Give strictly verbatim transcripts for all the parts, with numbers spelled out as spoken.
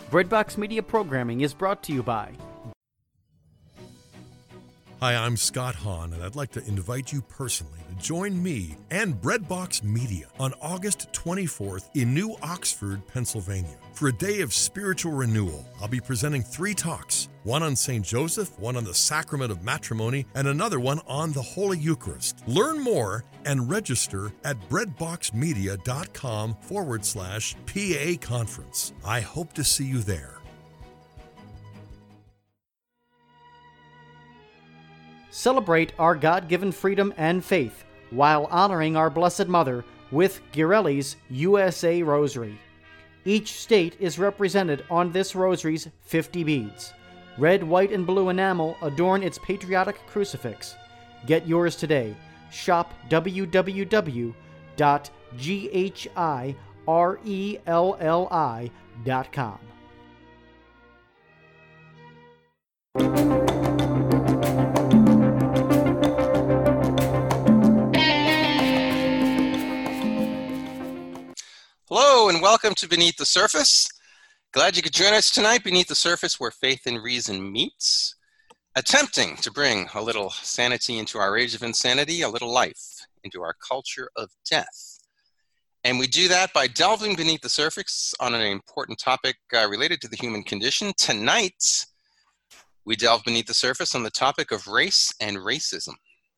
Breadbox Media programming is brought to you by... Hi, I'm Scott Hahn, and I'd like to invite you personally to join me and Breadbox Media on August twenty-fourth in New Oxford, Pennsylvania, for a day of spiritual renewal. I'll be presenting three talks, one on Saint Joseph, one on the Sacrament of Matrimony, and another one on the Holy Eucharist. Learn more and register at breadboxmedia.com forward slash PA conference. I hope to see you there. Celebrate our God-given freedom and faith while honoring our Blessed Mother with Ghirelli's U S A Rosary. Each state is represented on this rosary's fifty beads. Red, white, and blue enamel adorn its patriotic crucifix. Get yours today. Shop w w w dot ghirelli dot com. Hello and welcome to Beneath the Surface. Glad you could join us tonight beneath the surface where faith and reason meets, attempting to bring a little sanity into our age of insanity, a little life into our culture of death. And we do that by delving beneath the surface on an important topic uh, related to the human condition. Tonight, we delve beneath the surface on the topic of race and racism.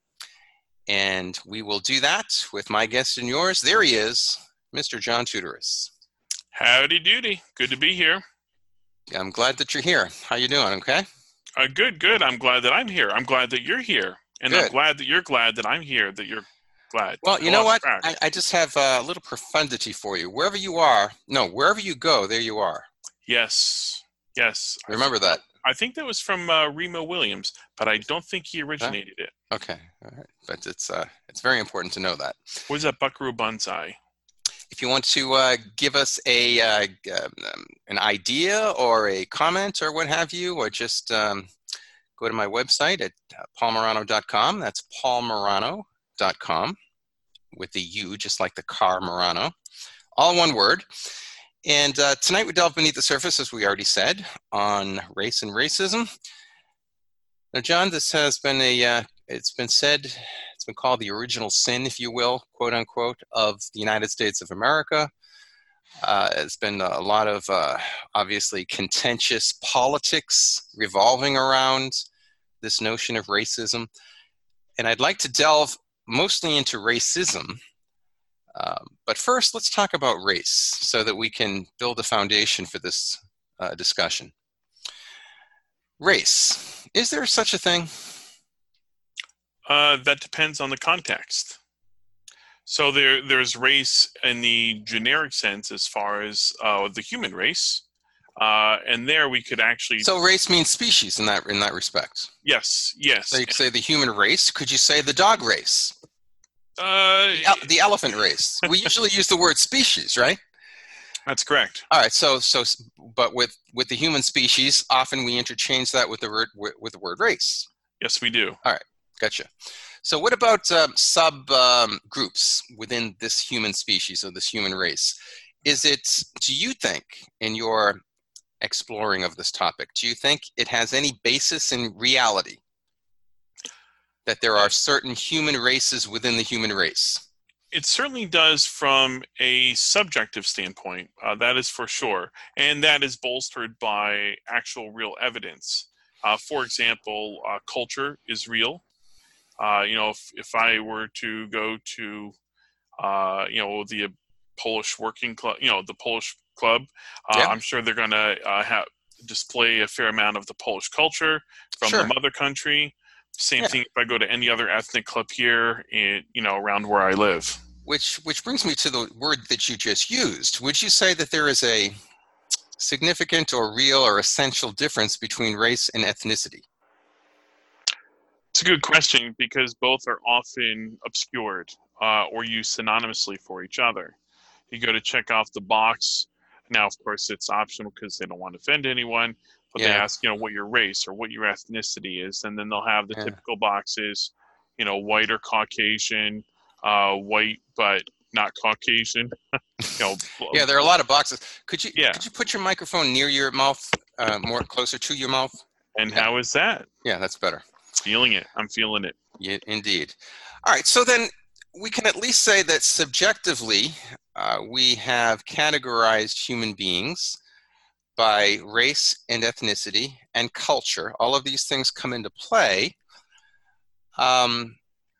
And we will do that with my guest and yours. There he is, Mister John Tudorus. Howdy doody. Good to be here. I'm glad that you're here. How you doing, okay? Uh, good, good. I'm glad that I'm here. I'm glad that you're here. And Good. I'm glad that you're glad that I'm here, that you're glad. Well, you Go know off what? track. I, I just have a little profundity for you. Wherever you are, no, wherever you go, there you are. Yes, yes. I Remember think- that. I think that was from uh, Remo Williams, but I don't think he originated it. Okay, all right. But it's uh, it's very important to know that. What is that, Buckaroo Banzai? If you want to uh, give us a uh, um, an idea or a comment or what have you, or just um, go to my website at uh, paul morano dot com. That's paul morano dot com with the U, just like the car Murano. All one word. And uh, tonight we delve beneath the surface, as we already said, on race and racism. Now, John, this has been a, uh, it's been said, it's been called the original sin, if you will, quote unquote, of the United States of America. Uh, it's been a lot of, uh, obviously, contentious politics revolving around this notion of racism. And I'd like to delve mostly into racism. Um, but first, let's talk about race so that we can build a foundation for this uh, discussion. Race. Is there such a thing? Uh, that depends on the context. So there, there's race in the generic sense as far as uh, the human race. Uh, and there we could actually... So race means species in that in that respect. Yes, yes. So you could say the human race. Could you say the dog race? Uh, The, el- the elephant race. We usually use the word species, right? that's correct. All right. So so, but with with the human species, often we interchange that with the word with, with the word race. Yes, we do. Gotcha. So what about um, sub um, groups within this human species or this human race? Is it? Do you think, in your exploring of this topic, do you think it has any basis in reality? That there are certain human races within the human race? It certainly does from a subjective standpoint, uh, that is for sure. And that is bolstered by actual real evidence. Uh, for example, uh, culture is real. Uh, you know, if, if I were to go to, uh, you know, the Polish working club, you know, the Polish club, uh, Yeah. I'm sure they're going to uh, have display a fair amount of the Polish culture from Sure. the mother country. Same Yeah. thing if I go to any other ethnic club here, in, you know, around where I live. Which which brings me to the word that you just used. Would you say that there is a significant or real or essential difference between race and ethnicity? It's a good question because both are often obscured uh, or used synonymously for each other. You go to check off the box. Now, of course, it's optional because they don't want to offend anyone. But they Yeah. ask, you know, what your race or what your ethnicity is, and then they'll have the Yeah. typical boxes, you know, white or Caucasian, uh, white but not Caucasian. you know, Yeah, there are a lot of boxes. Could you Yeah. could you put your microphone near your mouth, uh, more closer to your mouth? And Yeah. how is that? Yeah, that's better. Feeling it. I'm feeling it. Yeah, indeed. All right, so then we can at least say that subjectively, uh, we have categorized human beings by race and ethnicity and culture. All of these things come into play. Um,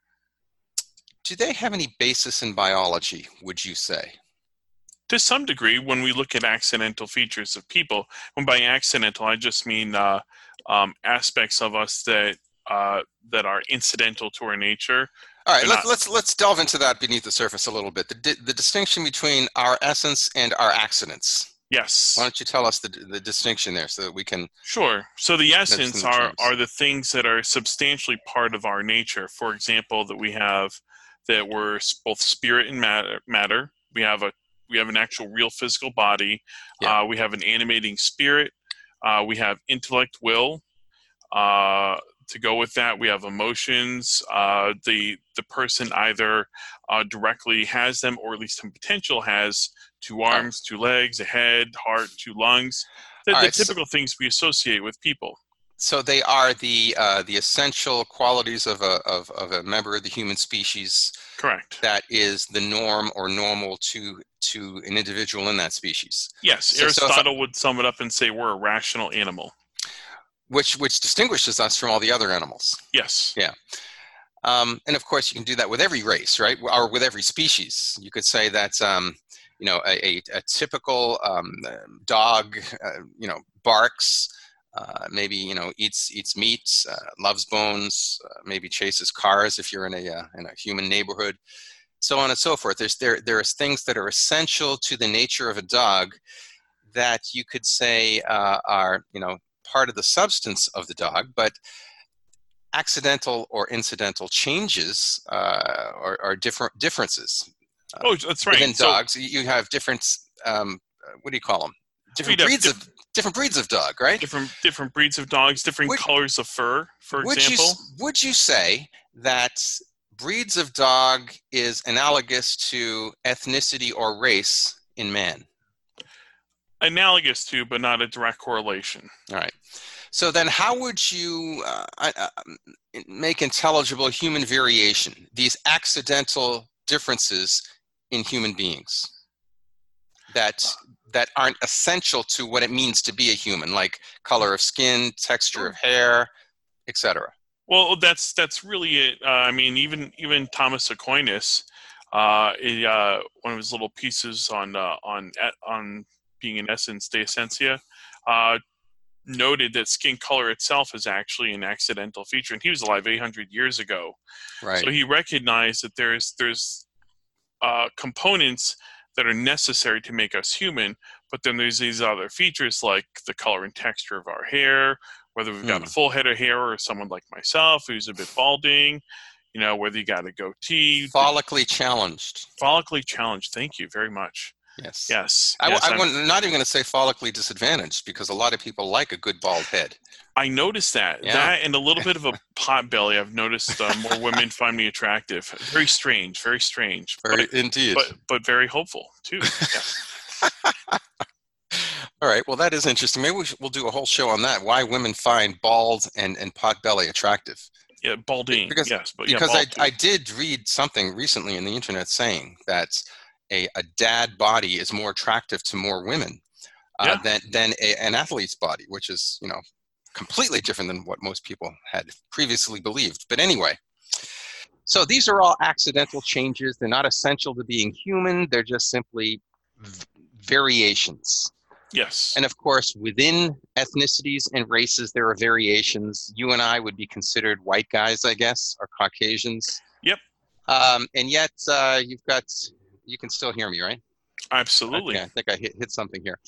do they have any basis in biology, would you say? To some degree, when we look at accidental features of people, when by accidental, I just mean uh, um, aspects of us that uh, that are incidental to our nature. All right, They're let's, not- let's, let's delve into that beneath the surface a little bit. The, di- the distinction between our essence and our accidents. Yes. Why don't you tell us the, the distinction there so that we can... Sure. So the essence the are, terms. are the things that are substantially part of our nature. For example, that we have that we're s- both spirit and matter. matter. We have a we have an actual real physical body. Yeah. Uh, we have an animating spirit. Uh, we have intellect, will. Uh, to go with that, we have emotions. Uh, the the person either uh, directly has them, or at least in potential has two arms, two legs, a head, heart, two lungs. The, All the right, so- typical things we associate with people. So they are the uh, the essential qualities of a of, of a member of the human species Correct. that is the norm or normal to to an individual in that species, Yes, So- so if I- Aristotle would sum it up and say we're a rational animal. which which distinguishes us from all the other animals. Yes. Yeah. Um, and of course, you can do that with every race, right? Or with every species. You could say that um, you know a, a, a typical um, dog, uh, you know, barks. Uh, maybe you know eats eats meat, uh, loves bones, uh, maybe chases cars if you're in a uh, in a human neighborhood, so on and so forth. There's there there's things that are essential to the nature of a dog that you could say uh, are you know part of the substance of the dog, but accidental or incidental changes uh, are, are different differences. Uh, Oh, that's right. Within So- dogs, you have different. Um, what do you call them? Different We'd have breeds diff- of different breeds of dog, right? Different different breeds of dogs, different Would- colors of fur, for would example. you would you say that breeds of dog is analogous to ethnicity or race in man? Analogous to, but not a direct correlation. All right. So then, how would you uh, uh, make intelligible human variation? These accidental differences in human beings that that aren't essential to what it means to be a human, like color of skin, texture of hair, et cetera. Well, that's that's really it. Uh, I mean, even even Thomas Aquinas, uh, he, uh, one of his little pieces on uh, on on being in essence de essentia, uh, noted that skin color itself is actually an accidental feature, and he was alive eight hundred years ago. Right. So he recognized that there's there's uh, components that are necessary to make us human, but then there's these other features like the color and texture of our hair, whether we've got Hmm. a full head of hair or someone like myself who's a bit balding, you know, whether you got a goatee, Follically challenged. follically challenged. Thank you very much. Yes. Yes. I, yes, I, I'm- I'm not even going to say follically disadvantaged because a lot of people like a good bald head. I noticed that. Yeah. That and a little bit of a pot belly. I've noticed uh, more women find me attractive. Very strange. Very strange. Very, but, indeed. but but very hopeful too. Yeah. All right. Well, that is interesting. Maybe we should, we'll do a whole show on that. Why women find bald and, and pot belly attractive. Yeah, balding. Because- yes, but yeah, Because bald too. I, I did read something recently in the internet saying that a, a dad body is more attractive to more women uh, Yeah. than, than a, an athlete's body, which is, you know, completely different than what most people had previously believed. But anyway, so these are all accidental changes. They're not essential to being human. They're just simply v- variations. Yes. And of course, within ethnicities and races, there are variations. You and I would be considered white guys, I guess, or Caucasians. Yep. Um, and yet, uh, you've got, you can still hear me, right? Absolutely. Okay, I think I hit, hit something here.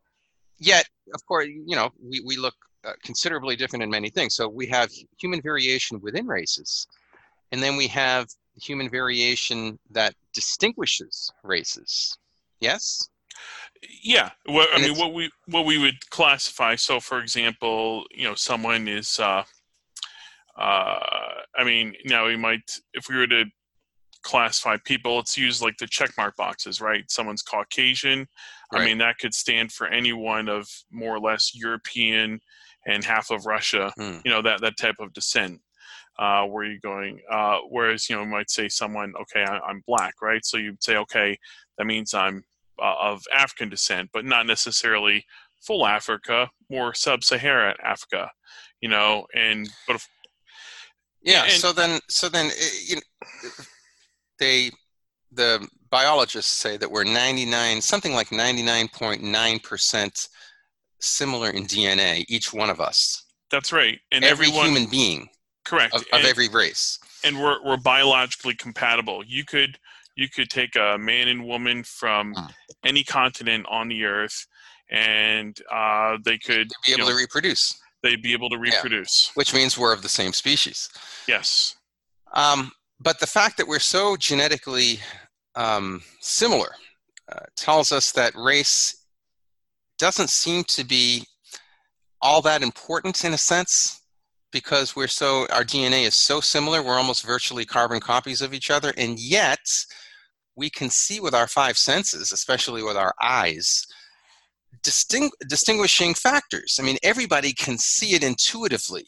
Yet, of course, you know, we, we look uh, considerably different in many things. So we have human variation within races, and then we have human variation that distinguishes races. Yes? Yeah. Well, I And mean, it's- what we what we would classify. So, for example, you know, someone is. Uh, uh, I mean, now we might, if we were to classify people, let's use like the checkmark boxes, right? Someone's Caucasian. Right. I mean, that could stand for anyone of more or less European and half of Russia, Hmm. you know, that, that type of descent. Uh, where you're going, uh, whereas, you know, you might say someone, okay, I, I'm black, right? So you'd say, okay, that means I'm uh, of African descent, but not necessarily full Africa, more sub-Saharan Africa, you know, and, but if, Yeah. and, So then, so then, uh, you know, they, the biologists say that we're ninety-nine, something like ninety-nine point nine percent similar in D N A, each one of us. that's right. And every everyone, human being. correct. Of, of and, every race. And we're, we're biologically compatible. You could, you could take a man and woman from Mm. any continent on the earth, and uh, they could be able you know, to reproduce. They'd be able to reproduce. Yeah. Which means we're of the same species. Yes. Um, but the fact that we're so genetically um, similar uh, tells us that race doesn't seem to be all that important in a sense, because we're so, our D N A is so similar, we're almost virtually carbon copies of each other, and yet we can see with our five senses, especially with our eyes, disting- distinguishing factors. I mean, everybody can see it intuitively.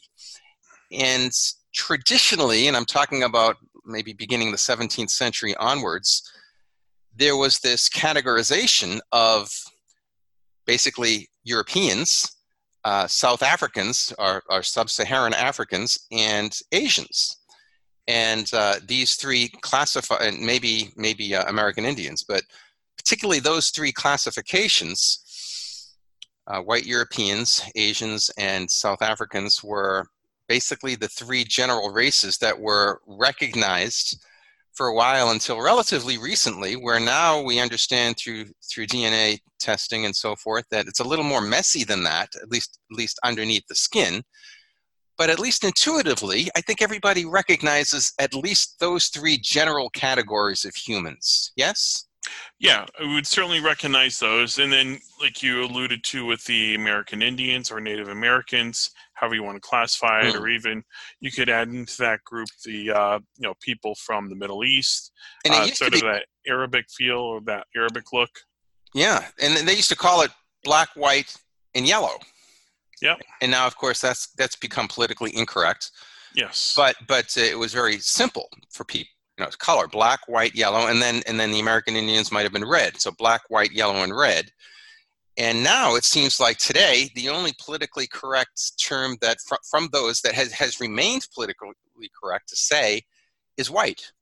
And traditionally, and I'm talking about maybe beginning the seventeenth century onwards, there was this categorization of basically Europeans, uh, South Africans, or, or sub-Saharan Africans, and Asians. And uh, these three classify, and maybe maybe uh, American Indians, but particularly those three classifications, uh, white Europeans, Asians, and South Africans were basically the three general races that were recognized for a while until relatively recently, where now we understand through through D N A testing and so forth that it's a little more messy than that, at least at least underneath the skin. But at least intuitively, I think everybody recognizes at least those three general categories of humans. Yes? Yeah, we would certainly recognize those. And then, like you alluded to with the American Indians or Native Americans, however you want to classify it, Mm. or even you could add into that group the uh, you know people from the Middle East, And it uh, used sort to of be, that Arabic feel or that Arabic look. yeah, and they used to call it black, white, and yellow. Yep. And now, of course, that's that's become politically incorrect. Yes. But but uh, it was very simple for people. You know, it's color: black, white, yellow, and then and then the American Indians might have been red. So black, white, yellow, and red. And now it seems like today the only politically correct term that fr- from those that has has remained politically correct to say is white.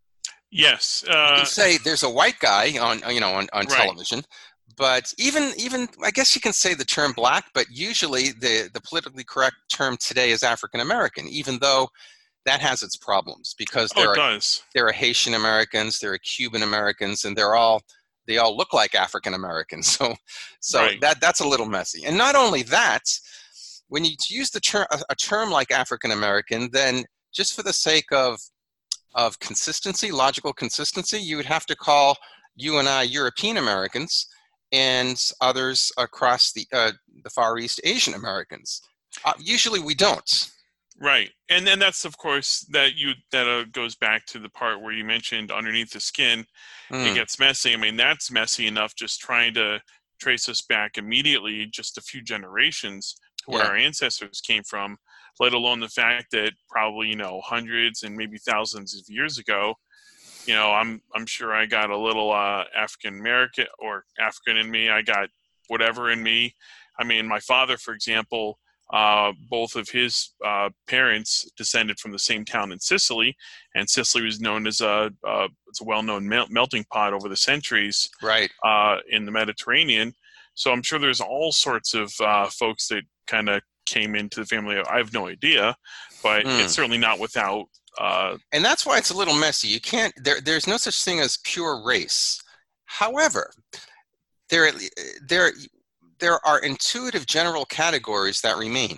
Yes. You Uh, can say there's a white guy on you know on, on Right. television. But even, even I guess you can say the term black, but usually the, the politically correct term today is African American, even though that has its problems, because oh, there it are does. there are Haitian Americans, there are Cuban Americans, and they're all they all look like African Americans. So so Right. that that's a little messy. And not only that, when you use the term a, a term like African American, then just for the sake of of consistency, logical consistency, you would have to call you and I European Americans, and others across the uh, the Far East Asian Americans. Uh, usually we don't. Right. And then that's, of course, that you that uh, goes back to the part where you mentioned underneath the skin, Mm. it gets messy. I mean, that's messy enough just trying to trace us back immediately just a few generations to where Yeah. our ancestors came from, let alone the fact that probably, you know, hundreds and maybe thousands of years ago, you know, I'm I'm sure I got a little uh, African American or African in me. I got whatever in me. I mean, my father, for example, uh, both of his uh, parents descended from the same town in Sicily, and Sicily was known as a uh, it's a well-known mel- melting pot over the centuries Right. uh, in the Mediterranean. So I'm sure there's all sorts of uh, folks that kind of came into the family. I have no idea, but Mm. it's certainly not without. Uh, And that's why it's a little messy. You can't. There, there's no such thing as pure race. However, there, there, there are intuitive general categories that remain,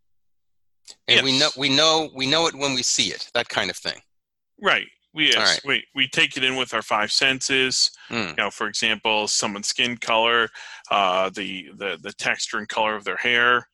and we know, Yes. we know, we know it when we see it. That kind of thing. Right. We, All yes, right. we, we take it in with our five senses. Mm. You know, for example, someone's skin color, uh, the, the, the texture and color of their hair,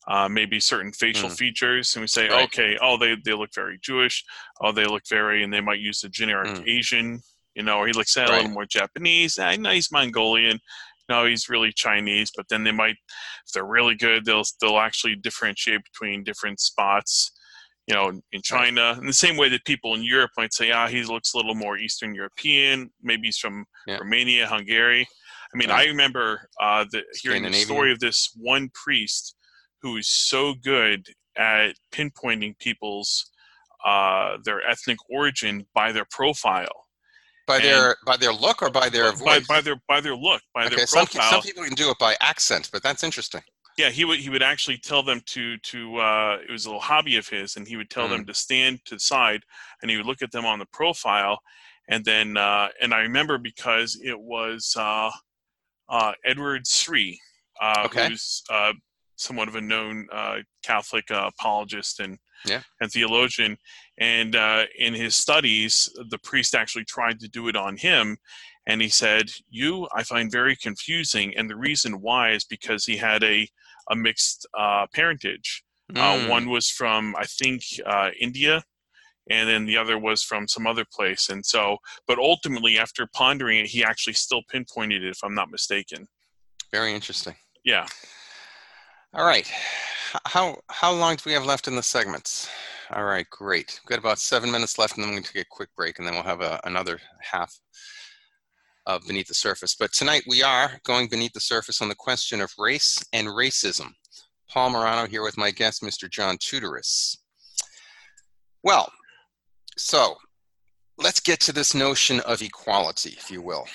uh, maybe certain facial Mm. features, and we say, Right. okay, oh, they, they look very Jewish, oh, they look very, and they might use the generic Mm. Asian, you know, or he looks a Right. little more Japanese. I know he's Mongolian. No, he's really Chinese. But then they might, if they're really good, they'll they'll actually differentiate between different spots, you know, in China. In the same way that people in Europe might say, ah, he looks a little more Eastern European. Maybe he's from Yeah. Romania, Hungary. I mean, Right. I remember uh, the, hearing the Scandinavian. story of this one priest who is so good at pinpointing people's uh, their ethnic origin by their profile. By And- their by their look or by their by, voice? by their by their look, by okay, their some, profile. some people can do it by accent, but that's interesting. Yeah, he would he would actually tell them to to uh, it was a little hobby of his, and he would tell Mm. them to stand to the side, and he would look at them on the profile, and then uh, and I remember because it was uh, uh, Edward Sri, uh, Okay. who's uh, somewhat of a known uh, Catholic uh, apologist and Yeah. and theologian, and uh, in his studies, the priest actually tried to do it on him. And he said, you, I find very confusing. And the reason why is because he had a, a mixed uh, parentage. Uh, Mm. one was from, I think, uh, India, and then the other was from some other place. And so, but ultimately, after pondering it, he actually still pinpointed it, if I'm not mistaken. Very interesting. Yeah. All right. H- How how long do we have left in the segments? All right, great. We've got about seven minutes left, and then we're going to take a quick break, and then we'll have a, another half of Beneath the Surface. But tonight we are going beneath the surface on the question of race and racism. Paul Marano here with my guest, Mister John Tudoris. Well, so let's get to this notion of equality, if you will.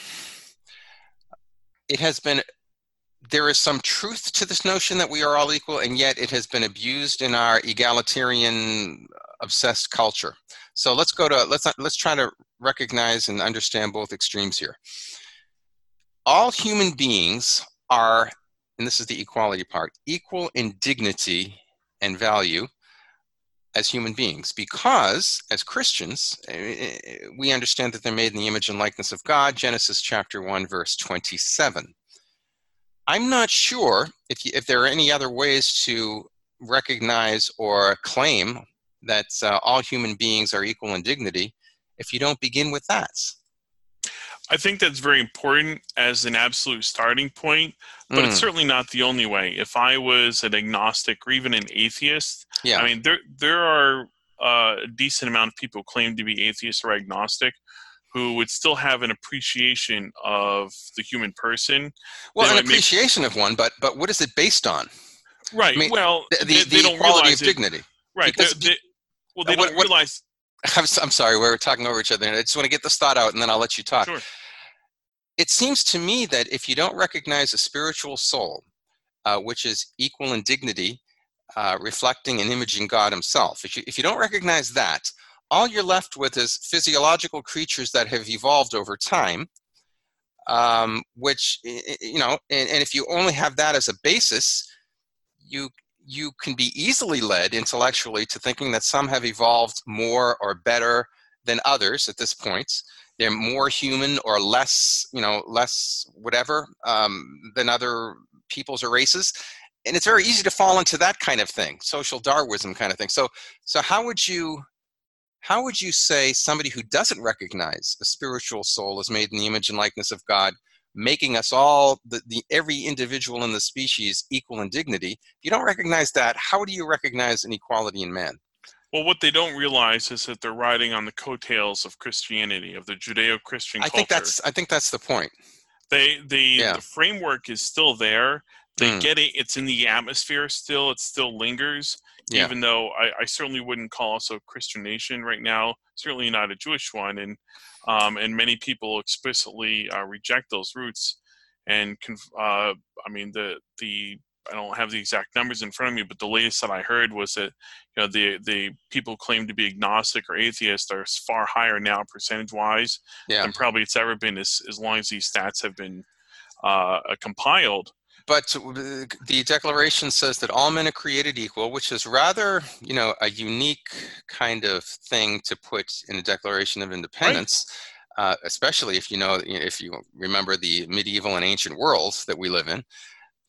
It has been, there is some truth to this notion that we are all equal, and yet it has been abused in our egalitarian, obsessed culture. So let's go to, let's, let's try to recognize and understand both extremes here. All human beings are, and this is the equality part, equal in dignity and value as human beings, because as Christians, we understand that they're made in the image and likeness of God, Genesis chapter one, verse twenty-seven. I'm not sure if, you, if there are any other ways to recognize or claim that uh, all human beings are equal in dignity if you don't begin with that. I think that's very important as an absolute starting point, but Mm. it's certainly not the only way. If I was an agnostic or even an atheist, Yeah. I mean, there there are uh, a decent amount of people who claim to be atheist or agnostic who would still have an appreciation of the human person. Well, They an might make- appreciation of one, but but what is it based on? Right. I mean, well, The, the, they, the they don't equality realize of it. dignity. Right. because- they- they- well, they Uh, what- don't what- realize. I'm, s- I'm sorry, we were talking over each other. I just want to get this thought out, and then I'll let you talk. Sure. It seems to me that if you don't recognize a spiritual soul, uh, which is equal in dignity, uh, reflecting and imaging God himself, if you, if you don't recognize that, all you're left with is physiological creatures that have evolved over time, um, which, you know, and, and if you only have that as a basis, you you can be easily led intellectually to thinking that some have evolved more or better than others at this point. They're more human or less, you know, less whatever um, than other peoples or races. And it's very easy to fall into that kind of thing, social Darwinism kind of thing. So, so how would you, how would you say somebody who doesn't recognize a spiritual soul is made in the image and likeness of God, making us all, the, the every individual in the species equal in dignity? If you don't recognize that, how do you recognize an equality in man? Well, what they don't realize is that they're riding on the coattails of Christianity, of the Judeo-Christian I culture. think that's, I think that's the point. They, the, Yeah. the framework is still there. They Mm. get it. It's in the atmosphere still. It still lingers, Yeah. even though I, I certainly wouldn't call us a Christian nation right now. Certainly not a Jewish one, and um, and many people explicitly uh, reject those roots. And conf- uh, I mean, the the I don't have the exact numbers in front of me, but the latest that I heard was that, you know, the the people who claim to be agnostic or atheist are far higher now percentage wise Yeah. than probably it's ever been as as long as these stats have been uh, compiled. But the Declaration says that all men are created equal, which is rather, you know, a unique kind of thing to put in a Declaration of Independence, uh, especially if you know, if you remember the medieval and ancient world that we live in.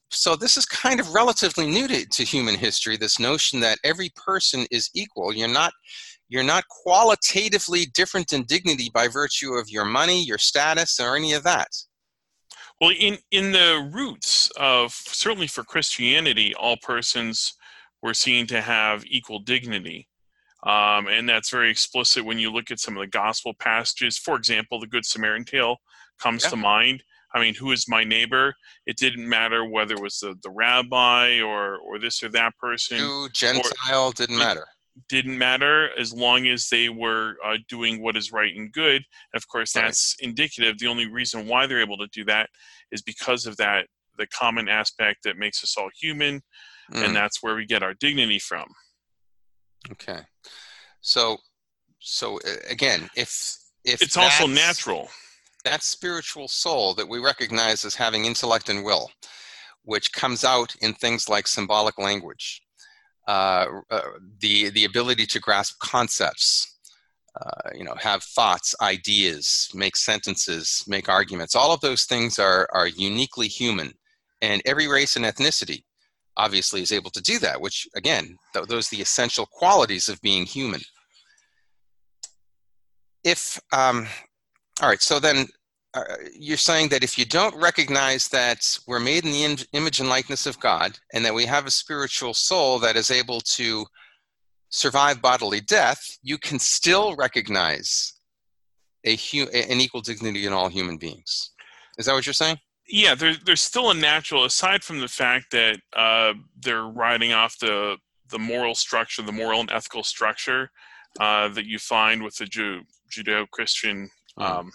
so this is kind of relatively new to, to human history, this notion that every person is equal. You're not, you're not qualitatively different in dignity by virtue of your money, your status, or any of that. Well, in, in the roots of, certainly for Christianity, all persons were seen to have equal dignity. Um, and that's very explicit when you look at some of the gospel passages. For example, the Good Samaritan tale comes yeah. to mind. I mean, who is my neighbor? It didn't matter whether it was the, the rabbi or, or this or that person. Jew, Gentile, didn't matter. Didn't matter as long as they were uh, doing what is right and good. And of course, that's right. indicative. The only reason why they're able to do that is because of that, the common aspect that makes us all human. Mm. And that's where we get our dignity from. Okay. So, so uh, again, if, if it's also natural. That spiritual soul that we recognize as having intellect and will, which comes out in things like symbolic language, uh, uh, the the ability to grasp concepts, uh, you know, have thoughts, ideas, make sentences, make arguments. All of those things are are uniquely human, and every race and ethnicity obviously is able to do that. Which again, th- those are the essential qualities of being human. If um, all right, so then. Uh, you're saying that if you don't recognize that we're made in the in- image and likeness of God, and that we have a spiritual soul that is able to survive bodily death, you can still recognize a hu- an equal dignity in all human beings. Is that what you're saying? Yeah, there, there's still a natural, aside from the fact that uh, they're riding off the, the moral structure, the moral and ethical structure uh, that you find with the Jew, Judeo-Christian um,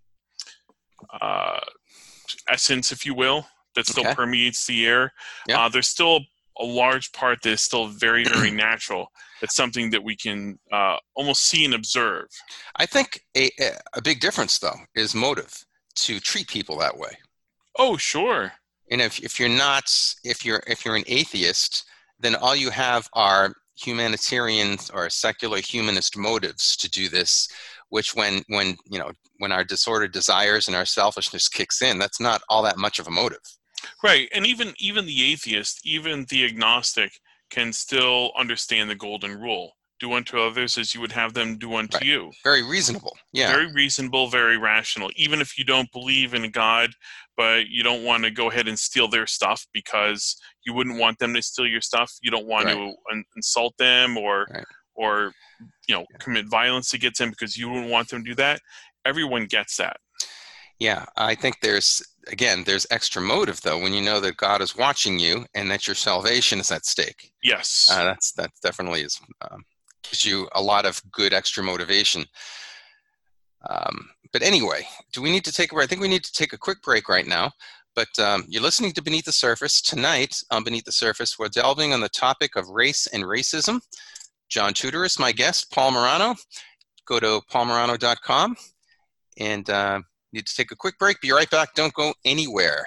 uh, essence, if you will, that still okay. permeates the air. Yeah. Uh, there's still a large part that is still very, very natural. It's something that we can uh, almost see and observe. I think a, a big difference, though, is motive to treat people that way. Oh, sure. And if if you're not, if you're if you're an atheist, then all you have are humanitarian or secular humanist motives to do this. Which, when when you know when our disordered desires and our selfishness kicks in, that's not all that much of a motive. Right, and even even the atheist, even the agnostic, can still understand the golden rule: do unto others as you would have them do unto right. you. Very reasonable. Yeah. Very reasonable, very rational. Even if you don't believe in a God, but you don't want to go ahead and steal their stuff because you wouldn't want them to steal your stuff. You don't want right. to un- insult them or right. or you know yeah. commit violence against them because you wouldn't want them to do that. Everyone gets that. Yeah, I think there's, again, there's extra motive, though, when you know that God is watching you and that your salvation is at stake. Yes. Uh, that's that definitely is, um, gives you a lot of good extra motivation. Um, but anyway, do we need to take a break? I think we need to take a quick break right now. But um, you're listening to Beneath the Surface. Tonight on Beneath the Surface, we're delving on the topic of race and racism. John Tudor is my guest, Paul Marano. Go to paul marano dot com. And uh, need to take a quick break. Be right back. Don't go anywhere.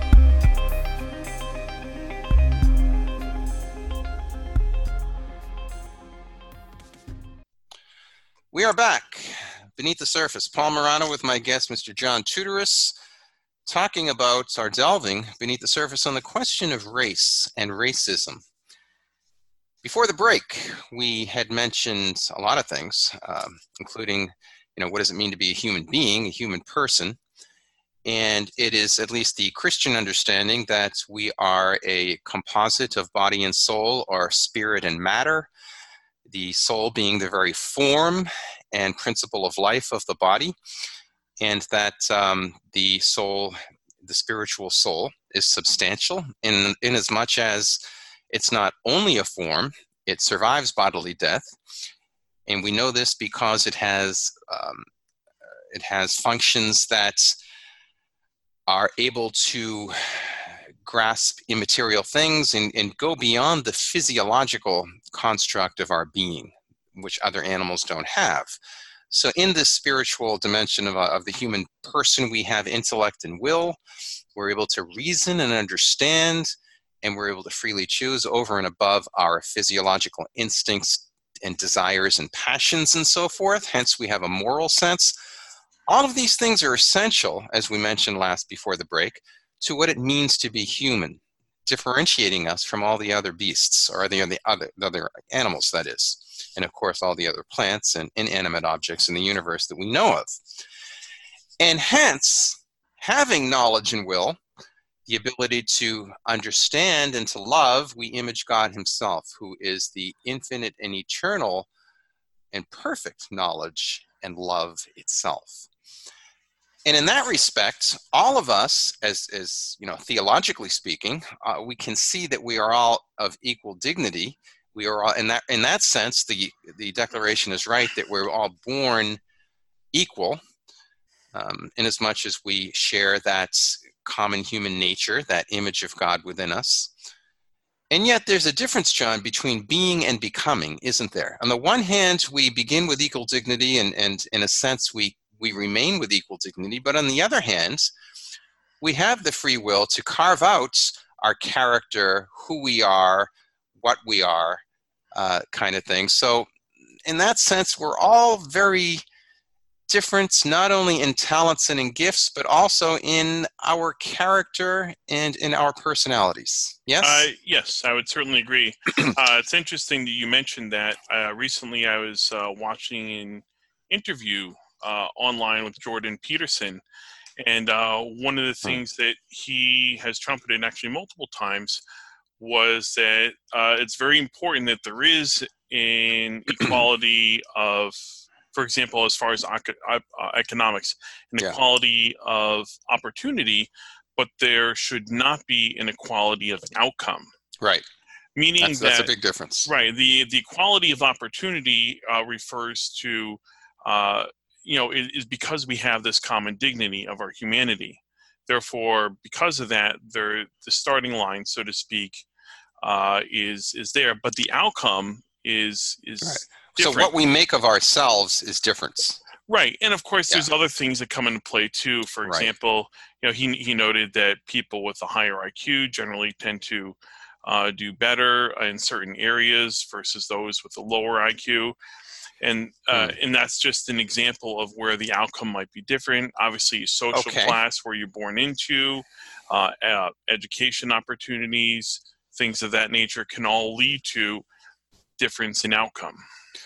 We are back. Beneath the Surface. Paul Marano with my guest, Mister John Tudorus, talking about our delving beneath the surface on the question of race and racism. Before the break, we had mentioned a lot of things, um, including you know, what does it mean to be a human being, a human person? And it is at least the Christian understanding that we are a composite of body and soul, or spirit and matter, the soul being the very form and principle of life of the body, and that um, the soul, the spiritual soul, is substantial in, in as much as it's not only a form, it survives bodily death. And we know this because it has um, it has functions that are able to grasp immaterial things and, and go beyond the physiological construct of our being, which other animals don't have. So in this spiritual dimension of, of the human person, we have intellect and will. We're able to reason and understand, and we're able to freely choose over and above our physiological instincts and desires and passions and so forth. Hence, we have a moral sense. All of these things are essential, as we mentioned last before the break, to what it means to be human. differentiating us from all the other beasts, or the, the other the other animals, that is, and of course all the other plants and inanimate objects in the universe that we know of. And hence, having knowledge and will, the ability to understand and to love, we image God himself, who is the infinite and eternal and perfect knowledge and love itself. And in that respect, all of us, as, as you know, theologically speaking, uh, we can see that we are all of equal dignity. We are all, in that in that sense, the the declaration is right that we're all born equal, um, in as much as we share that common human nature, that image of God within us. And yet, there's a difference, John, between being and becoming, isn't there? On the one hand, we begin with equal dignity, and and in a sense, we we remain with equal dignity. But on the other hand, we have the free will to carve out our character, who we are, what we are, uh, kind of thing. So in that sense, we're all very different, not only in talents and in gifts, but also in our character and in our personalities. Yes? Uh, yes, I would certainly agree. uh, it's interesting that you mentioned that. Uh, recently, I was uh, watching an interview Uh, online with Jordan Peterson, and uh, one of the things that he has trumpeted actually multiple times was that uh, it's very important that there is an equality of, for example, as far as uh, economics, an Yeah. equality of opportunity, but there should not be an equality of outcome. Right. Meaning That's, that that's a big difference. Right. The the equality of opportunity uh, refers to uh, you know, is, is because we have this common dignity of our humanity. Therefore, because of that, there, the starting line, so to speak, uh, is is there, but the outcome is is Right. different. So what we make of ourselves is different. Right, and of course, Yeah. there's other things that come into play too. For Right. example, you know, he he noted that people with a higher I Q generally tend to uh, do better in certain areas versus those with a lower I Q. And uh, Hmm. and that's just an example of where the outcome might be different. Obviously, social Okay. class where you're born into, uh, uh, education opportunities, things of that nature can all lead to difference in outcome.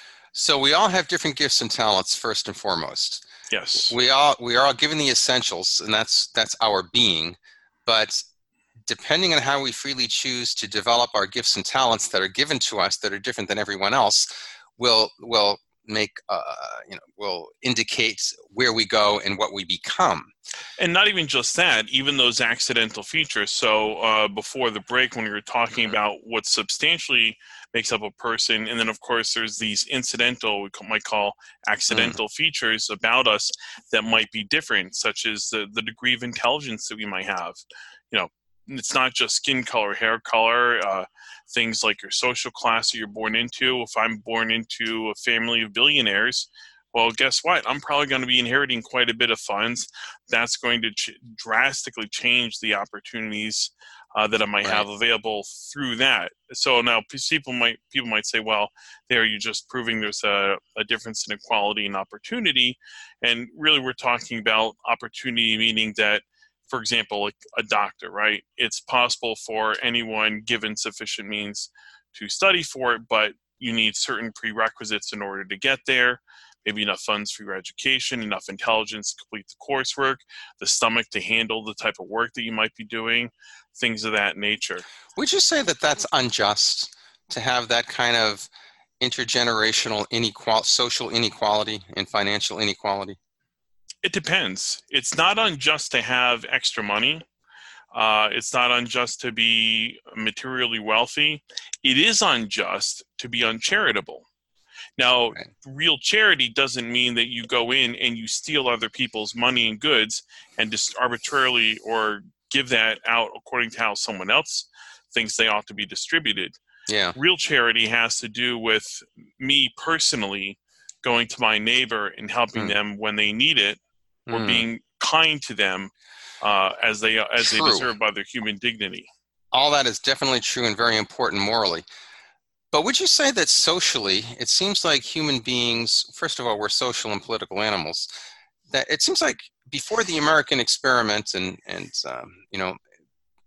So we all have different gifts and talents, first and foremost. Yes. We all we are all given the essentials, and that's that's our being. But depending on how we freely choose to develop our gifts and talents that are given to us, that are different than everyone else, will will make uh, you know will indicate where we go and what we become. And not even just that, even those accidental features. So uh, before the break, when we were talking about what substantially makes up a person, and then of course there's these incidental, we might call accidental mm. features about us that might be different, such as the, the degree of intelligence that we might have. You know, it's not just skin color, hair color, uh, things like your social class that you're born into. If I'm born into a family of billionaires, well, guess what? I'm probably going to be inheriting quite a bit of funds. That's going to ch- drastically change the opportunities uh, that I might right. have available through that. So now people might people might say, well, there you're just proving there's a, a difference in equality and opportunity. And really we're talking about opportunity, meaning that, for example, like a doctor, right? It's possible for anyone given sufficient means to study for it, but you need certain prerequisites in order to get there. Maybe enough funds for your education, enough intelligence to complete the coursework, the stomach to handle the type of work that you might be doing, things of that nature. Would you say that that's unjust to have that kind of intergenerational inequality, social inequality and financial inequality? It depends. It's not unjust to have extra money. Uh, it's not unjust to be materially wealthy. It is unjust to be uncharitable. Now, right. real charity doesn't mean that you go in and you steal other people's money and goods and just arbitrarily or give that out according to how someone else thinks they ought to be distributed. Yeah. Real charity has to do with me personally going to my neighbor and helping mm. them when they need it, or mm. being kind to them uh, as they as True. they deserve by their human dignity. All that is definitely true and very important morally. But would you say that socially, it seems like human beings, first of all, we're social and political animals, that it seems like before the American experiment and, and um, you know,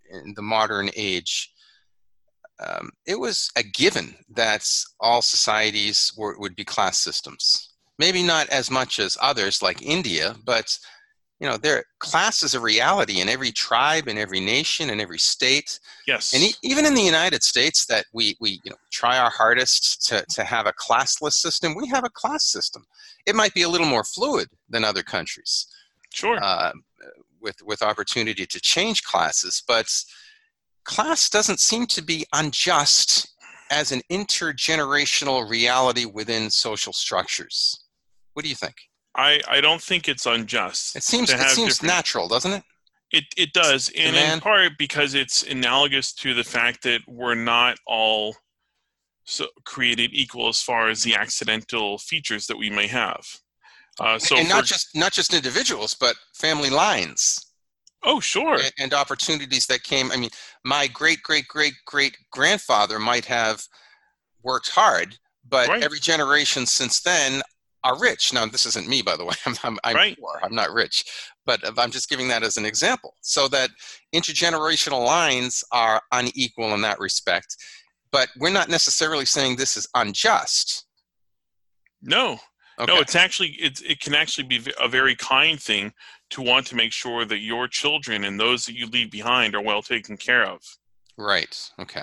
in the modern age, um, it was a given that all societies were, would be class systems. Maybe not as much as others like India, but you know, there class is a reality in every tribe, in every nation, in every state. Yes. And e- even in the United States, that we we you know try our hardest to to have a classless system. We have a class system. It might be a little more fluid than other countries, Sure. uh, with with opportunity to change classes, but class doesn't seem to be unjust as an intergenerational reality within social structures. What do you think? I, I don't think it's unjust. It seems to it have seems different- natural, doesn't it? It it does, and man. in part because it's analogous to the fact that we're not all so created equal as far as the accidental features that we may have. Uh, so and for, not just not just individuals, but family lines oh sure, and, and opportunities that came. I mean, my great great great great grandfather might have worked hard, but Right. every generation since then are rich. Now, this isn't me, by the way. I'm I'm, I'm Right. poor. I'm not rich, but I'm just giving that as an example, so that intergenerational lines are unequal in that respect. But we're not necessarily saying this is unjust. no. Okay. No, it's actually it's, it can actually be a very kind thing to want to make sure that your children and those that you leave behind are well taken care of. Right. Okay.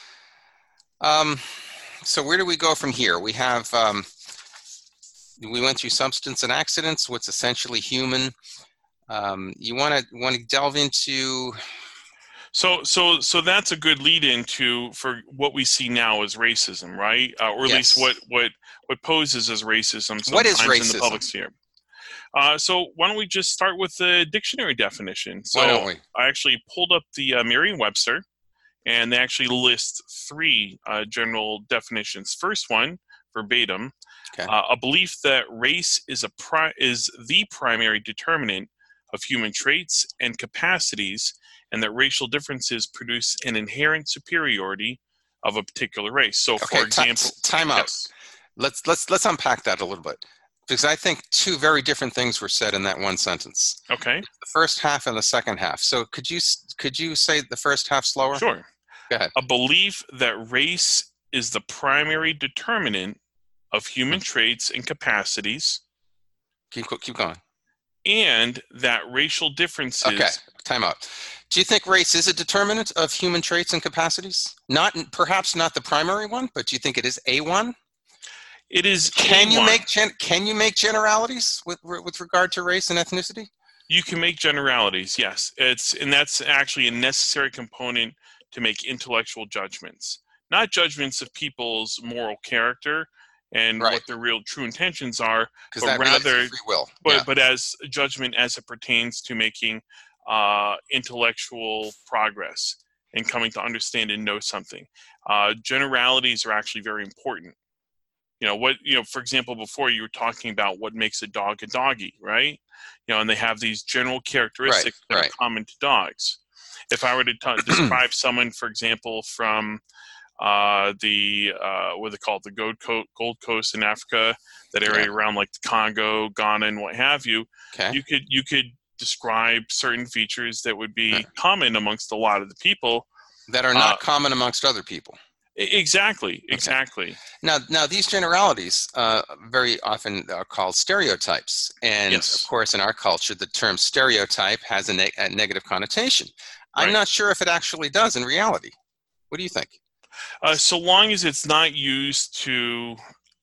Um, so where do we go from here? We have um, we went through substance and accidents. What's essentially human. Um, you want to want to delve into. So, so, so that's a good lead into for what we see now as racism, right? Uh, or at Yes. least what what what poses as racism sometimes What is in the racism? public sphere. Uh, so, why don't we just start with the dictionary definition? So, Why don't we? I actually pulled up the uh, Merriam-Webster, and they actually list three uh, general definitions. First one, verbatim, Okay. uh, a belief that race is a pri- is the primary determinant of human traits and capacities, and that racial differences produce an inherent superiority of a particular race. So, Okay. for ti- example, time out. yes. Let's let's let's unpack that a little bit, because I think two very different things were said in that one sentence. Okay, The first half and the second half. So could you s- could you say the first half slower? sure. Go ahead. A belief that race is the primary determinant of human traits and capacities, Keep keep going. and that racial differences. Okay. Time out. Do you think race is a determinant of human traits and capacities? Not perhaps not the primary one, but do you think it is a one? It is. Can a you one. make gen- can you make generalities with with regard to race and ethnicity? You can make generalities, yes. It's and that's actually a necessary component to make intellectual judgments, not judgments of people's moral character and Right. what their real true intentions are, Because but that relates to rather, free will. but Yeah. but as a judgment as it pertains to making uh, intellectual progress and coming to understand and know something. Uh, generalities are actually very important. You know what? You know, for example, before you were talking about what makes a dog a doggy, right? You know, and they have these general characteristics that right. are common to dogs. If I were to t- describe someone, for example, from uh, the uh, what do they call it, the Gold Coast, Gold Coast in Africa, that area Yeah. around like the Congo, Ghana, and what have you, Okay. you could you could describe certain features that would be Yeah. common amongst a lot of the people. That are not uh, common amongst other people. E- Exactly, exactly. Now, now these generalities uh, very often are called stereotypes, and Yes. of course, in our culture, the term stereotype has a, ne- a negative connotation. I'm Right. not sure if it actually does in reality. What do you think? Uh, so long as it's not used to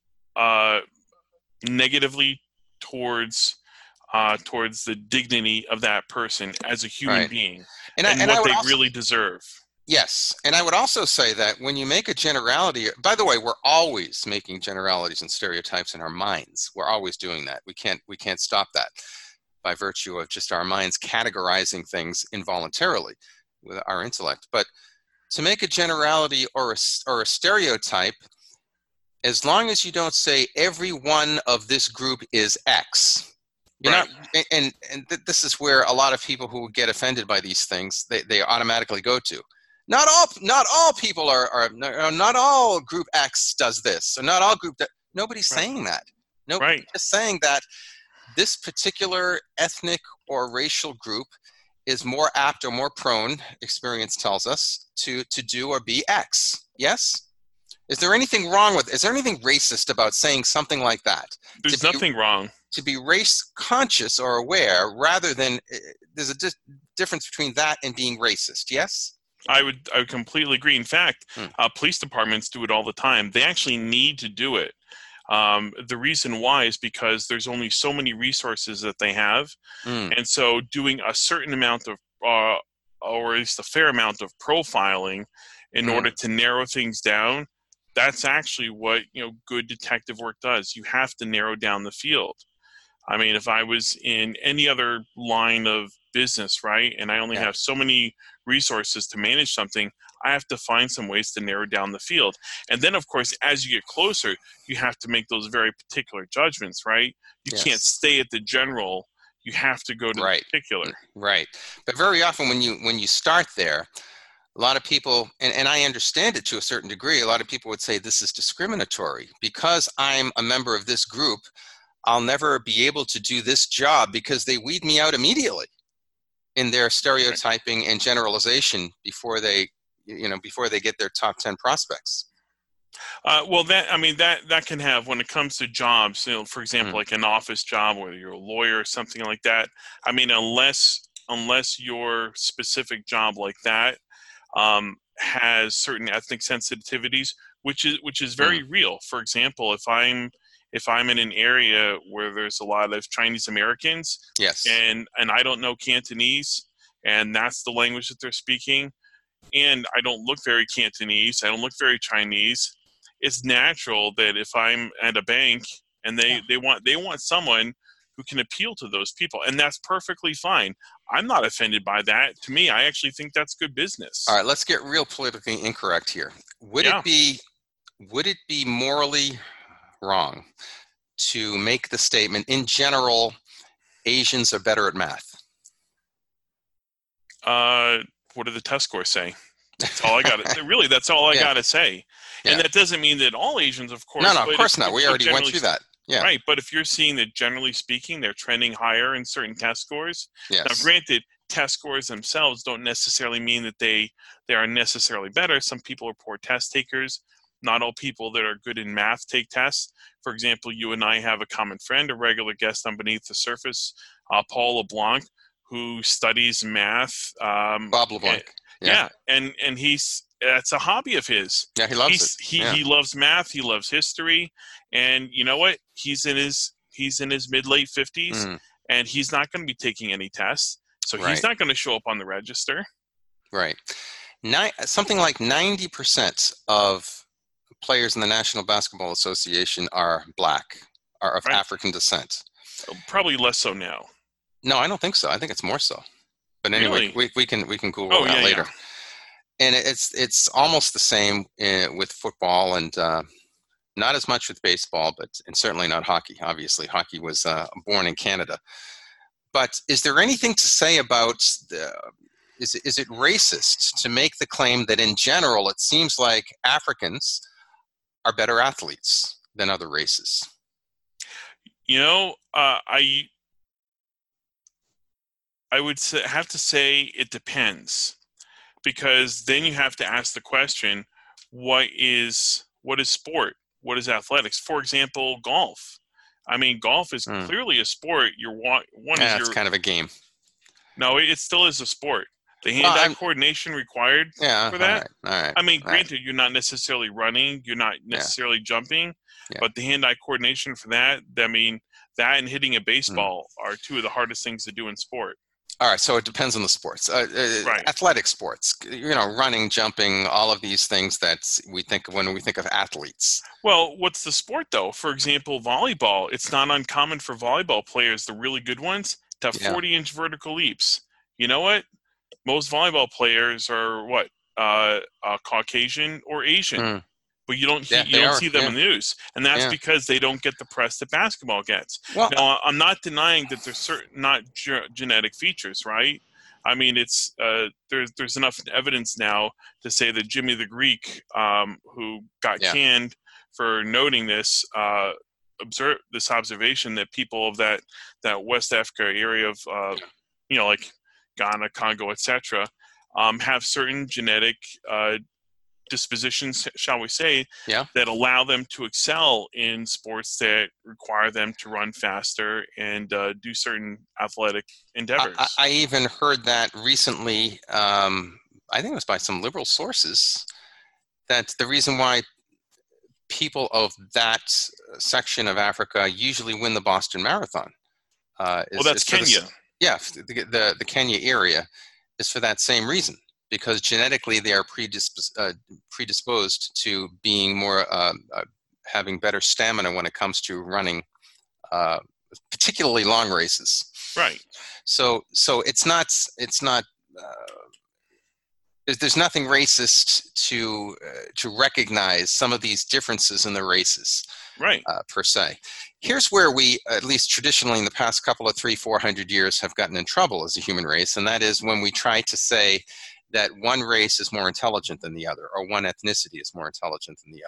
uh, negatively towards uh, towards the dignity of that person as a human Right. being And, and, I, and I what would they also, really deserve. yes, and I would also say that when you make a generality, by the way, we're always making generalities and stereotypes in our minds. We're always doing that. We can't we can't stop that by virtue of just our minds categorizing things involuntarily with our intellect. But to make a generality or a, or a stereotype, as long as you don't say every one of this group is X, you're Right. not, and, and th- this is where a lot of people who get offended by these things, they, they automatically go to. Not all, not all people are, are, not all group X does this, or not all group that, nobody's Right. saying that. Nobody's Right. just saying that this particular ethnic or racial group is more apt or more prone, experience tells us, to, to do or be X. Yes? Is there anything wrong with, is there anything racist about saying something like that? There's To be- nothing wrong. To be race conscious or aware rather than, uh, there's a di- difference between that and being racist. Yes? I would I would completely agree. In fact, Hmm. uh, police departments do it all the time. They actually need to do it. Um, the reason why is because there's only so many resources that they have. Mm. And so doing a certain amount of, uh, or at least a fair amount of profiling in Mm. order to narrow things down, that's actually what, you know, good detective work does. You have to narrow down the field. I mean, if I was in any other line of business, right, and I only Yeah. have so many resources to manage something, I have to find some ways to narrow down the field. And then, of course, as you get closer, you have to make those very particular judgments, right? You Yes. can't stay at the general. You have to go to Right. the particular. Right. But very often when you when you start there, a lot of people, and, and I understand it to a certain degree, a lot of people would say this is discriminatory. Because I'm a member of this group, I'll never be able to do this job because they weed me out immediately in their stereotyping and generalization before they, you know, before they get their top ten prospects. Uh, well, that I mean that that can have, when it comes to jobs, you know, for example, Mm. like an office job, whether you're a lawyer or something like that. I mean, unless unless your specific job like that um, has certain ethnic sensitivities, which is which is very real. For example, if I'm if I'm in an area where there's a lot of Chinese Americans, Yes. and and I don't know Cantonese, and that's the language that they're speaking, and I don't look very Cantonese, I don't look very Chinese, it's natural that if I'm at a bank and they, Yeah. they want they want someone who can appeal to those people, and that's perfectly fine. I'm not offended by that. To me, I actually think that's good business. All right, let's get real politically incorrect here. Would Yeah. it be would it be morally wrong to make the statement, in general, Asians are better at math? Uh, what do the test scores say? That's all I got. Really, that's all I Yeah. got to say. Yeah. And that doesn't mean that all Asians, of course. No, no, but of course if- not. We but already went generally through that. Yeah. Right, but if you're seeing that generally speaking, they're trending higher in certain test scores. Now, Yes. granted, test scores themselves don't necessarily mean that they they are necessarily better. Some people are poor test takers. Not all people that are good in math take tests. For example, you and I have a common friend, a regular guest on Beneath the Surface, uh, Paul LeBlanc, who studies math. Um, Bob LeBlanc. yeah. Yeah. and and he's that's a hobby of his. Yeah, he loves He's, it. He Yeah. he loves math. He loves history, and you know what? He's in his he's in his mid late fifties, Mm, and he's not going to be taking any tests. So Right. he's not going to show up on the register. right. Ni- something like ninety percent of players in the National Basketball Association are black, are of Right. African descent. Probably less so now. No, I don't think so. I think it's more so. But anyway, Really? we, we can we can Google Oh, that yeah, later. yeah. And it's it's almost the same uh, with football, and uh, not as much with baseball, but and certainly not hockey. Obviously, hockey was uh, born in Canada. But is there anything to say about the, is it, is it racist to make the claim that in general it seems like Africans are better athletes than other races? You know, uh, I I would say, have to say it depends, because then you have to ask the question: what is what is sport? What is athletics? For example, golf. I mean, golf is Hmm. clearly a sport. You're one. One Yeah, is it's your kind of a game. no. It still is a sport. The Well, hand-eye I'm- coordination required Yeah, for that. all right, all right. I mean, all right. granted, you're not necessarily running, you're not necessarily jumping, Yeah. but the hand-eye coordination for that, I mean, that and hitting a Hmm. baseball are two of the hardest things to do in sport. All right, so it depends on the sports. Uh, uh, Right. Athletic sports, you know, running, jumping, all of these things that we think of when we think of athletes. Well, what's the sport though? For example, volleyball. It's not uncommon for volleyball players, the really good ones, to have Yeah. forty-inch vertical leaps. You know what? Most volleyball players are what? Uh, uh, Caucasian or Asian. Mm. But you don't Yeah, you they don't are, see them yeah. in the news, and that's Yeah. because they don't get the press that basketball gets. Well, Now, I'm not denying that there's certain not ge- genetic features, right? I mean, it's uh, there's there's enough evidence now to say that Jimmy the Greek, um, who got Yeah. canned for noting this, uh, observe this observation that people of that that West Africa area of, uh, you know, like Ghana, Congo, et cetera, um, have certain genetic uh, dispositions, shall we say, Yeah. that allow them to excel in sports that require them to run faster and uh, do certain athletic endeavors. I, I even heard that recently, um, I think it was by some liberal sources, that the reason why people of that section of Africa usually win the Boston Marathon. Uh, is, well, that's is Kenya. The, yeah, the, the, the Kenya area is for that same reason, because genetically they are predisposed, uh, predisposed to being more, uh, uh, having better stamina when it comes to running, uh, particularly long races. Right. So, so it's not, it's not, uh, there's, there's nothing racist to, uh, to recognize some of these differences in the races. Right. Uh, per se. Here's where we, at least traditionally in the past couple of three, four hundred years, have gotten in trouble as a human race, and that is when we try to say that one race is more intelligent than the other, or one ethnicity is more intelligent than the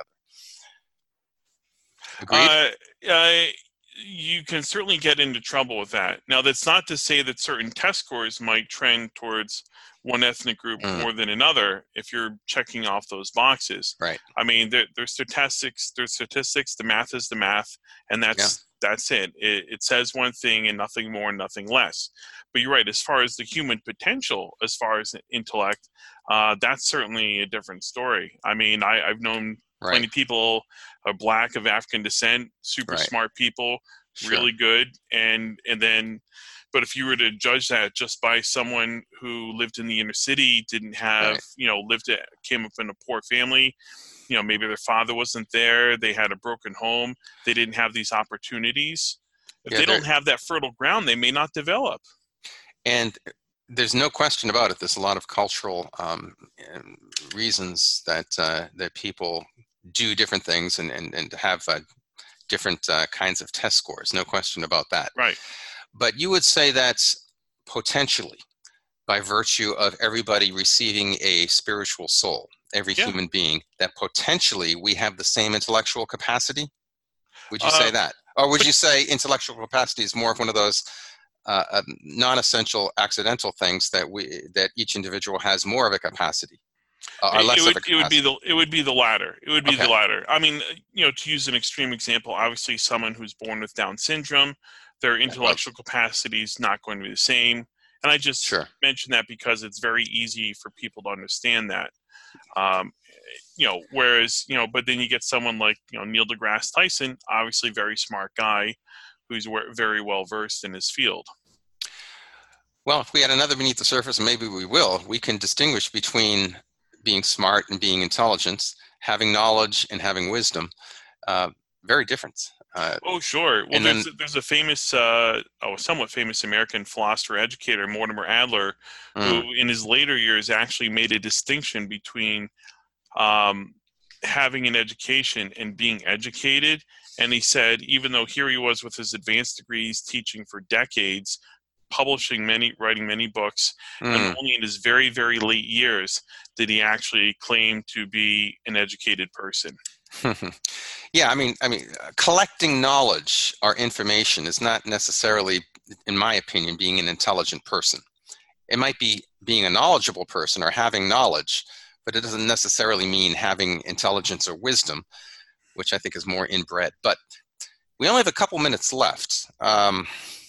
other. Agreed? Uh, uh, you can certainly get into trouble with that. Now, that's not to say that certain test scores might trend towards one ethnic group mm. more than another if you're checking off those boxes. Right. I mean, there, there's statistics, there's statistics, the math is the math, and that's yeah. that's it. it. It says one thing and nothing more and nothing less. But you're right, as far as the human potential, as far as intellect, uh, that's certainly a different story. I mean, I, I've known right. plenty of people, uh, black, of African descent, super right. smart people, sure. really good, and and then but if you were to judge that just by someone who lived in the inner city, didn't have, right. you know, lived, it, came up in a poor family, you know, maybe their father wasn't there, they had a broken home, they didn't have these opportunities. If yeah, they don't have that fertile ground, they may not develop. And there's no question about it. There's a lot of cultural um, reasons that uh, that people do different things and, and, and have uh, different uh, kinds of test scores. No question about that. Right. But you would say that's potentially by virtue of everybody receiving a spiritual soul, every yeah. human being, that potentially we have the same intellectual capacity? Would you uh, say that? Or would but, you say intellectual capacity is more of one of those uh, uh, non-essential accidental things that we that each individual has more of a capacity? Uh, or it, less it, would, of a capacity? it would be the it would be the latter. It would be okay. the latter. I mean, you know, to use an extreme example, obviously someone who's born with Down syndrome, their intellectual capacity is not going to be the same. And I just sure. mention that because it's very easy for people to understand that. Um, you know, whereas, you know, but then you get someone like, you know, Neil deGrasse Tyson, obviously very smart guy who's very well versed in his field. Well, if we had another Beneath the Surface, and maybe we will, we can distinguish between being smart and being intelligent, having knowledge and having wisdom. Uh, very different. Uh, oh, sure. Well, there's, then, there's a famous, uh, oh, somewhat famous American philosopher educator, Mortimer Adler, mm. who in his later years actually made a distinction between um, having an education and being educated. And he said, even though here he was with his advanced degrees, teaching for decades, publishing many, writing many books, mm. and only in his very, very late years did he actually claim to be an educated person. Yeah, I mean, I mean, collecting knowledge or information is not necessarily, in my opinion, being an intelligent person. It might be being a knowledgeable person or having knowledge, but it doesn't necessarily mean having intelligence or wisdom, which I think is more inbred. But we only have a couple minutes left. Um,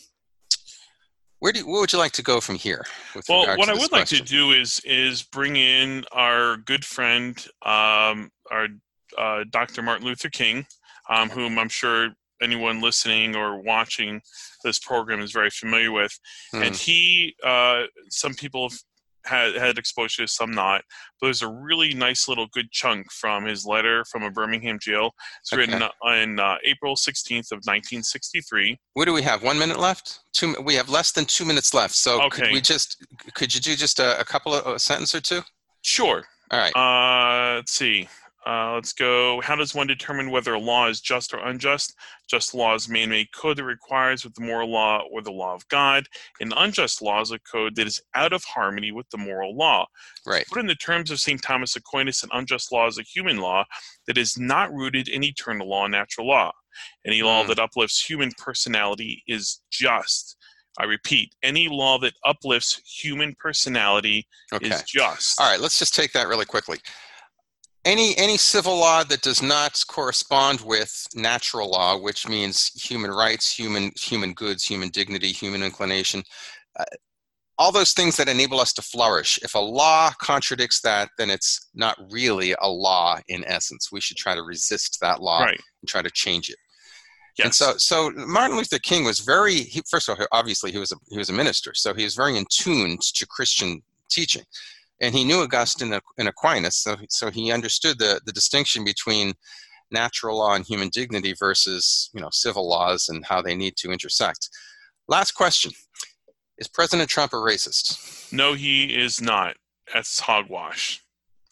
where do where would you like to go from here? With well, regard what to I this would question? like to do is is bring in our good friend, um, our Uh, Doctor Martin Luther King, um, whom I'm sure anyone listening or watching this program is very familiar with. Mm. And he, uh, some people have had, had exposure to, some not. But there's a really nice little good chunk from his letter from a Birmingham jail. It's okay. written on uh, April sixteenth of nineteen sixty-three. What do we have? One minute left? Two. We have less than two minutes left. So okay. could we just, could you do just a, a couple of a sentence or two? Sure. All right. Uh, let's see. Uh, let's go. How does one determine whether a law is just or unjust? Just law is man-made code that requires with the moral law or the law of God. An unjust law is a code that is out of harmony with the moral law. Right. Put in the terms of Saint Thomas Aquinas, an unjust law is a human law that is not rooted in eternal law and natural law. Any law mm. that uplifts human personality is just. I repeat, any law that uplifts human personality Okay. is just. All right, let's just take that really quickly. Any any civil law that does not correspond with natural law, which means human rights, human human goods, human dignity, human inclination, uh, all those things that enable us to flourish. If a law contradicts that, then it's not really a law in essence. We should try to resist that law Right. and try to change it. Yes. And so, so Martin Luther King was very. He, first of all, obviously he was a he was a minister, so he was very in tune to Christian teaching, and he knew Augustine and Aquinas, so so he understood the the distinction between natural law and human dignity versus, you know, civil laws and how they need to intersect. Last question: is President Trump a racist? No, he is not. That's hogwash.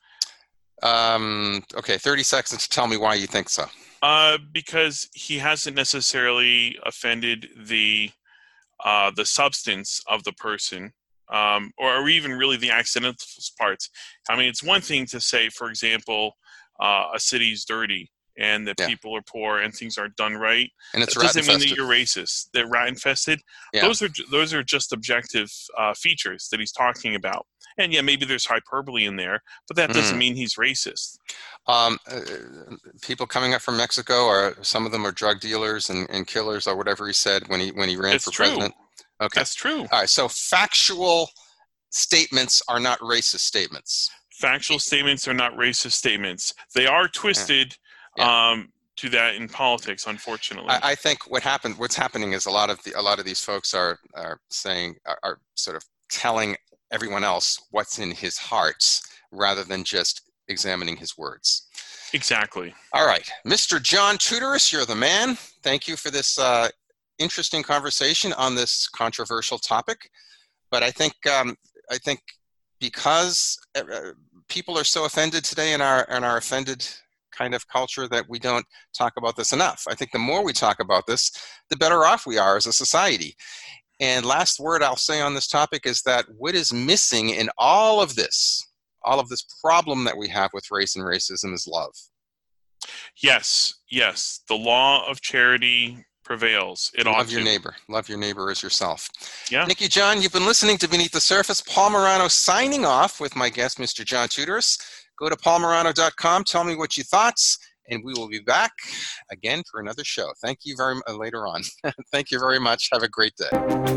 Um, okay, thirty seconds to tell me why you think so. Uh, because he hasn't necessarily offended the uh, the substance of the person, um, or, or even really the accidental parts. I mean, it's one thing to say, for example, uh, a city's dirty and that Yeah. people are poor and things aren't done right. And it's That doesn't mean that rat-infested. you're racist. They're rat infested. Yeah. Those are ju- those are just objective uh, features that he's talking about. And yeah, maybe there's hyperbole in there, but that doesn't Mm. mean he's racist. Um, uh, people coming up from Mexico, or some of them are drug dealers and, and killers, or whatever he said when he when he ran It's for true. president. Okay. That's true. All right. So factual statements are not racist statements. Factual statements are not racist statements. They are twisted Yeah. um, to that in politics, unfortunately. I, I think what happened, what's happening is a lot of the a lot of these folks are are saying are, are sort of telling everyone else what's in his heart rather than just examining his words. Exactly. All right, Mister John Tudorus, you're the man. Thank you for this uh, interesting conversation on this controversial topic. But I think um, I think because uh, people are so offended today in our in our offended kind of culture that we don't talk about this enough. I think the more we talk about this, the better off we are as a society. And last word I'll say on this topic is that what is missing in all of this, all of this problem that we have with race and racism, is love. Yes, yes. The law of charity prevails. It ought Love your to. neighbor. Love your neighbor as yourself. Yeah. Nikki, John, you've been listening to Beneath the Surface. Paul Morano signing off with my guest, Mister John Tudorus. Go to paul morano dot com. Tell me what you thought, and we will be back again for another show. Thank you very much uh, later on. Thank you very much. Have a great day.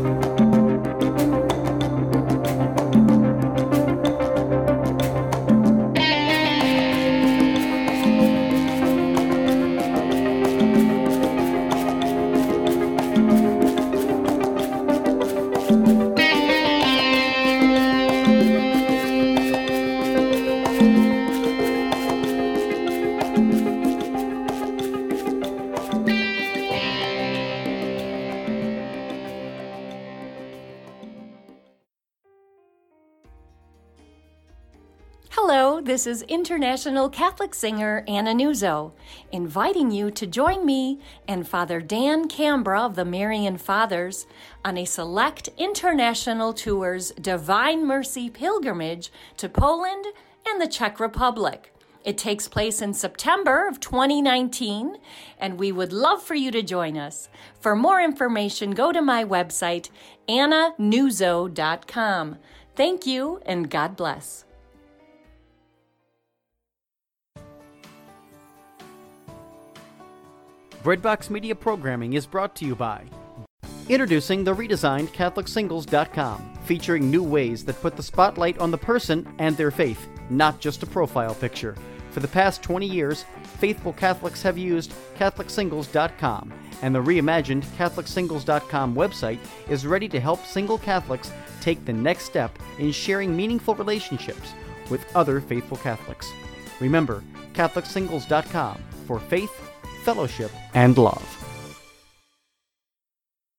Hello, this is international Catholic singer Anna Nuzzo, inviting you to join me and Father Dan Cambra of the Marian Fathers on a select international tour's Divine Mercy pilgrimage to Poland and the Czech Republic. It takes place in September of twenty nineteen, and we would love for you to join us. For more information, go to my website, anna nuzzo dot com. Thank you, and God bless. Breadbox Media programming is brought to you by introducing the redesigned Catholic Singles dot com, featuring new ways that put the spotlight on the person and their faith, not just a profile picture. For the past twenty years, faithful Catholics have used Catholic Singles dot com, and the reimagined Catholic Singles dot com website is ready to help single Catholics take the next step in sharing meaningful relationships with other faithful Catholics. Remember, Catholic Singles dot com for faith, fellowship, and love.